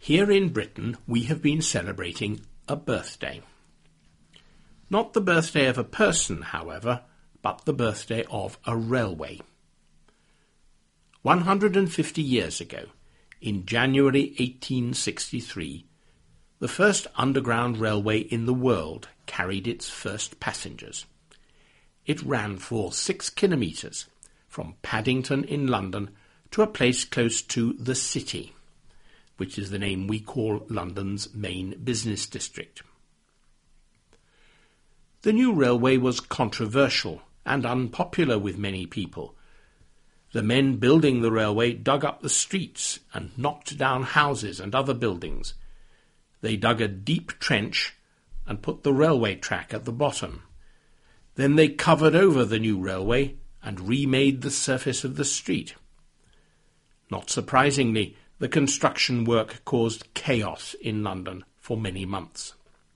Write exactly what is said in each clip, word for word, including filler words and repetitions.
Here in Britain we have been celebrating a birthday. Not the birthday of a person, however, but the birthday of a railway. one hundred fifty years ago, in January eighteen sixty-three, the first underground railway in the world carried its first passengers. It ran for six kilometres, from Paddington in London to a place close to the City, which is the name we call London's main business district. The new railway was controversial and unpopular with many people. The men building the railway dug up the streets and knocked down houses and other buildings. They dug a deep trench and put the railway track at the bottom. Then they covered over the new railway and remade the surface of the street. Not surprisingly, the construction work caused chaos in London for many months.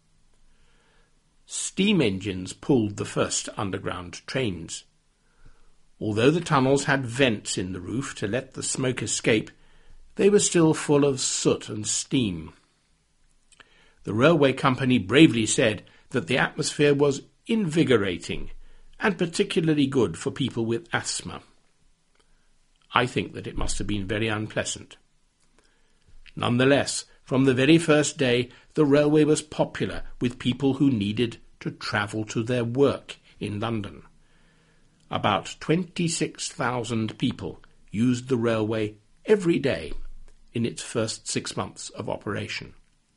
Steam engines pulled the first underground trains. Although the tunnels had vents in the roof to let the smoke escape, they were still full of soot and steam. The railway company bravely said that the atmosphere was invigorating and particularly good for people with asthma. I think that it must have been very unpleasant. Nonetheless, from the very first day, the railway was popular with people who needed to travel to their work in London. About twenty-six thousand people used the railway every day in its first six months of operation.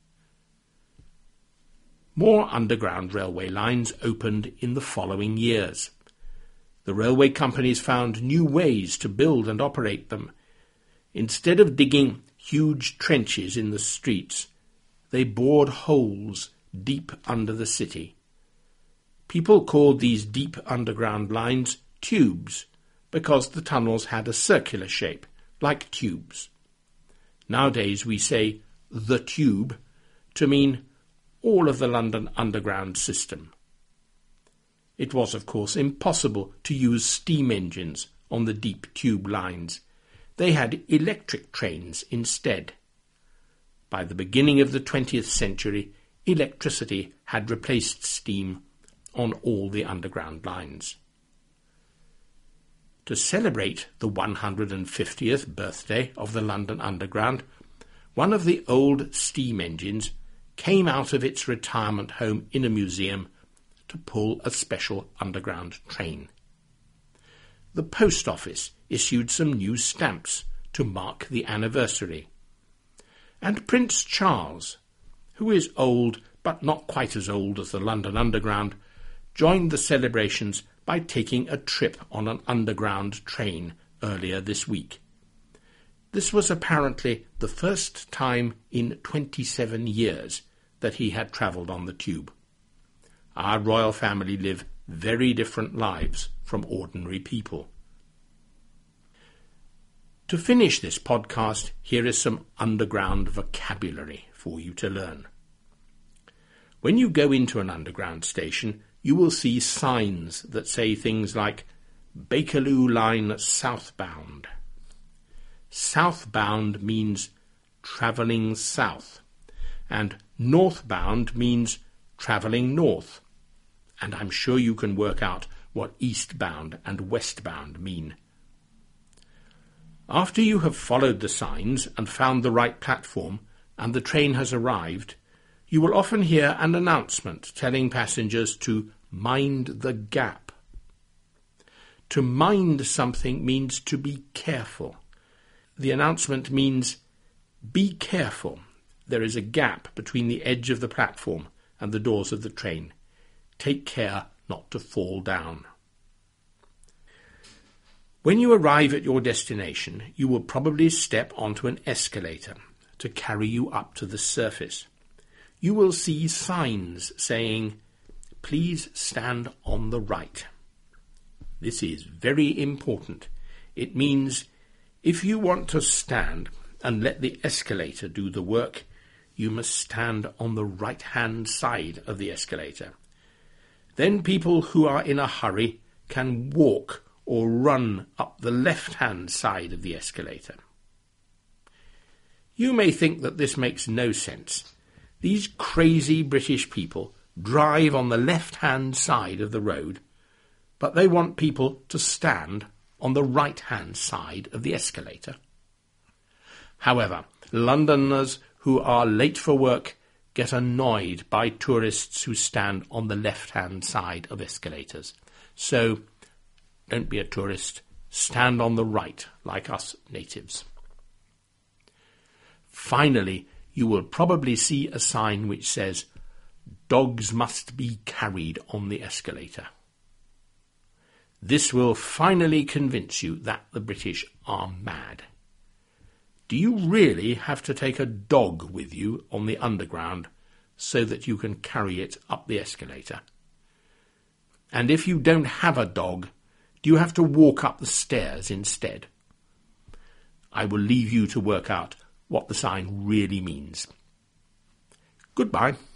More underground railway lines opened in the following years. The railway companies found new ways to build and operate them. Instead of digging huge trenches in the streets, they bored holes deep under the city. People called these deep underground lines tubes because the tunnels had a circular shape, like tubes. Nowadays we say the tube to mean all of the London Underground system. It was, of course, impossible to use steam engines on the deep tube lines. They had electric trains instead. By the beginning of the twentieth century, electricity had replaced steam on all the underground lines. To celebrate the one hundred fiftieth birthday of the London Underground, one of the old steam engines came out of its retirement home in a museum to pull a special underground train. The post office issued some new stamps to mark the anniversary. And Prince Charles, who is old but not quite as old as the London Underground, joined the celebrations by taking a trip on an underground train earlier this week. This was apparently the first time in twenty-seven years that he had travelled on the tube. Our royal family live very different lives from ordinary people. To finish this podcast, here is some underground vocabulary for you to learn. When you go into an underground station, you will see signs that say things like Bakerloo Line southbound. Southbound means travelling south, and northbound means travelling north. And I'm sure you can work out what eastbound and westbound mean. After you have followed the signs and found the right platform and the train has arrived, you will often hear an announcement telling passengers to mind the gap. To mind something means to be careful. The announcement means, be careful. There is a gap between the edge of the platform and the doors of the train. Take care not to fall down. When you arrive at your destination, you will probably step onto an escalator to carry you up to the surface. You will see signs saying, please stand on the right. This is very important. It means if you want to stand and let the escalator do the work, you must stand on the right-hand side of the escalator. Then people who are in a hurry can walk or run up the left-hand side of the escalator. You may think that this makes no sense. These crazy British people drive on the left-hand side of the road, but they want people to stand on the right-hand side of the escalator. However, Londoners who are late for work get annoyed by tourists who stand on the left-hand side of escalators. So, don't be a tourist. Stand on the right, like us natives. Finally, you will probably see a sign which says, "Dogs must be carried on the escalator." This will finally convince you that the British are mad. Do you really have to take a dog with you on the underground so that you can carry it up the escalator? And if you don't have a dog, do you have to walk up the stairs instead? I will leave you to work out what the sign really means. Goodbye.